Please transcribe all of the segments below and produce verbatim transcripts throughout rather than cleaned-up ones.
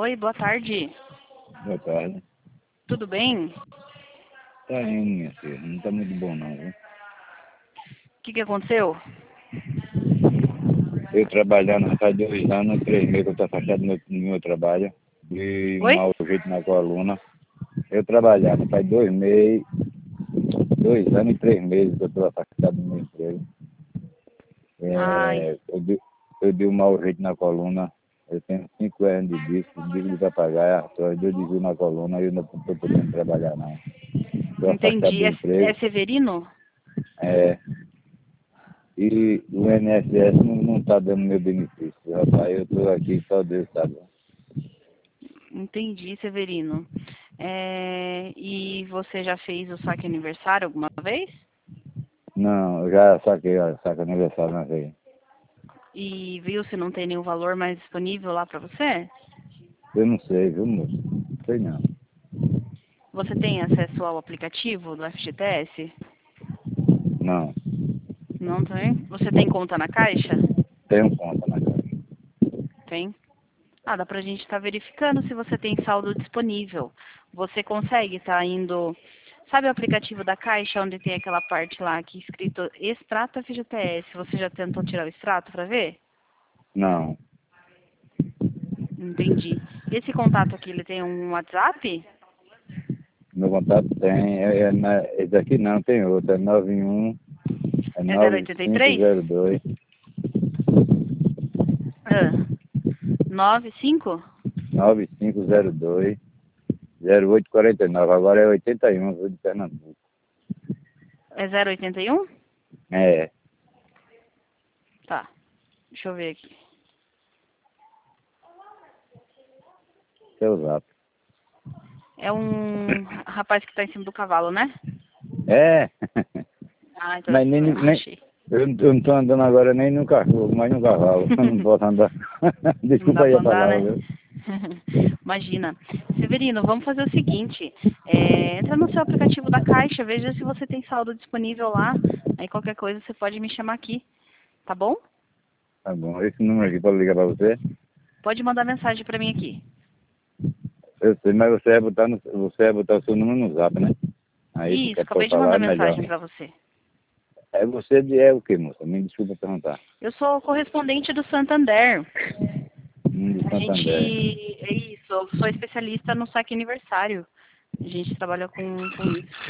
Oi, boa tarde. Boa tarde. Tudo bem? Tá indo, minha filha. Não tá muito bom não, viu? O que que aconteceu? Eu trabalhando faz dois anos, três meses que eu tô afastado do meu, do meu trabalho. De Oi? mau jeito na coluna. Eu trabalhando faz dois meses, dois anos e três meses que eu tô afastado do meu emprego. Ai, É, eu, dei, eu dei um mau jeito na coluna. Eu tenho cinco anos de disco, disco para pagar, só deu desvio na coluna e eu não tô podendo trabalhar não. Tô afastado entendi. do É, emprego. é Severino? É, e o I N S S não, não tá dando meu benefício. Rapaz, eu tô aqui, só Deus sabe. Entendi, Severino. É, e você já fez o saque aniversário alguma vez? Não, eu já saquei, ó, saca aniversário na vez. E viu se não tem nenhum valor mais disponível lá pra você? Eu não sei, viu, moço? Não sei não. Você tem acesso ao aplicativo do F G T S? Não, Não tem? Você tem conta na Caixa? tenho conta na casa. Tem. Ah, dá pra gente estar verificando se você tem saldo disponível. Você consegue estar indo... Sabe o aplicativo da Caixa, onde tem aquela parte lá que escrito Extrato F G T S? Você já tentou tirar o extrato pra ver? Não, Entendi. Esse contato aqui, ele tem um WhatsApp? meu contato tem, é, é, na, esse aqui não, tem outro, é nove um, é É zero nove oitenta e cinco três? zero dois, Ah, nove cinco? nove cinco zero dois, zero oito quarenta e nove, agora é oitenta e um, viu, de Pernambuco. É zero oitenta e um? É, Tá. Deixa eu ver aqui. seu zap. É um rapaz que tá em cima do cavalo, né? É, Ah, então mas nem, nem, achei. eu não eu não tô andando agora nem no cachorro, mas no cavalo. Eu não posso andar. Não Desculpa dá aí pra a andar, palavra, né? viu? Imagina. Severino, vamos fazer o seguinte. É, entra no seu aplicativo da Caixa, veja se você tem saldo disponível lá. Aí qualquer coisa você pode me chamar aqui. Tá bom? Tá bom. Esse número aqui pode ligar pra você? Pode mandar mensagem pra mim aqui. Eu sei, mas você vai botar, no, você vai botar o seu número no zap, né? Aí Isso, fica pra acabei de mandar falar melhor. mensagem pra você. É você de é o que, moça? Me desculpa perguntar. Eu sou correspondente do Santander. Hum, de A gente... Santander. É isso, eu sou especialista no saque aniversário. A gente trabalha com, com isso.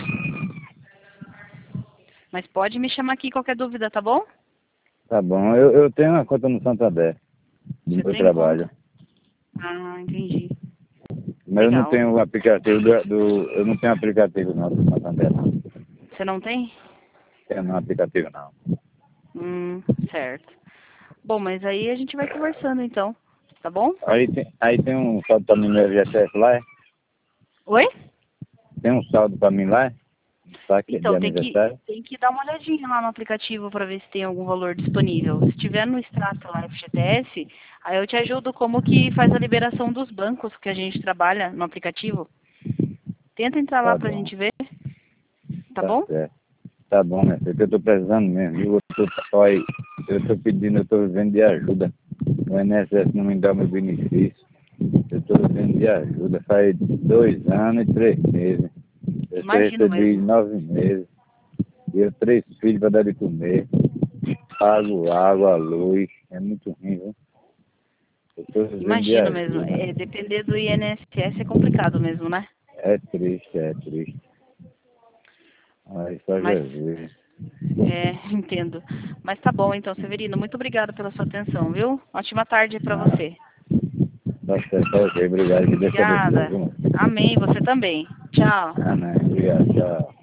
Mas pode me chamar aqui qualquer dúvida, tá bom? Tá bom. Eu, eu tenho uma conta no Santander, do Você meu tem trabalho. conta? Ah, entendi. Mas eu não Legal. tenho o aplicativo do, do... Eu não tenho aplicativo não do Santander, não. Você não tem? Tenho no aplicativo, não. Hum, certo. Bom, mas aí a gente vai conversando então, tá bom? Aí tem, aí tem um saldo pra mim no F G T S lá, é? Oi? Tem um saldo pra mim lá, é? Saque de Então, tem que, aniversário. tem que dar uma olhadinha lá no aplicativo para ver se tem algum valor disponível. Se tiver no extrato lá F G T S, aí eu te ajudo como que faz a liberação dos bancos que a gente trabalha no aplicativo. Tenta entrar lá Tá pra bom, gente ver, tá tá bom? certo. Tá bom, minha filha, que eu tô precisando mesmo, viu? Eu tô, olha, eu tô pedindo, eu tô vivendo de ajuda. O I N S S não me dá meu benefício. Eu tô vivendo de ajuda. Faz dois anos e três meses. Eu só Imagino recebi mesmo. nove meses. E eu três filhos para dar de comer. Pago água, luz. É muito ruim, viu? Eu tô vivendo de Imagino mesmo. ajuda. É, depender do I N S S é complicado mesmo, né? É triste, é triste. Ai, só Mas, Jesus. é, entendo. Mas tá bom então, Severino. Muito obrigada pela sua atenção, viu? Ótima tarde pra Ah, você. tá certo, tá ok. Obrigado. Que Deus te abençoe, Obrigada. viu? Amém. Você também. Tchau. Amém. Obrigado, tchau.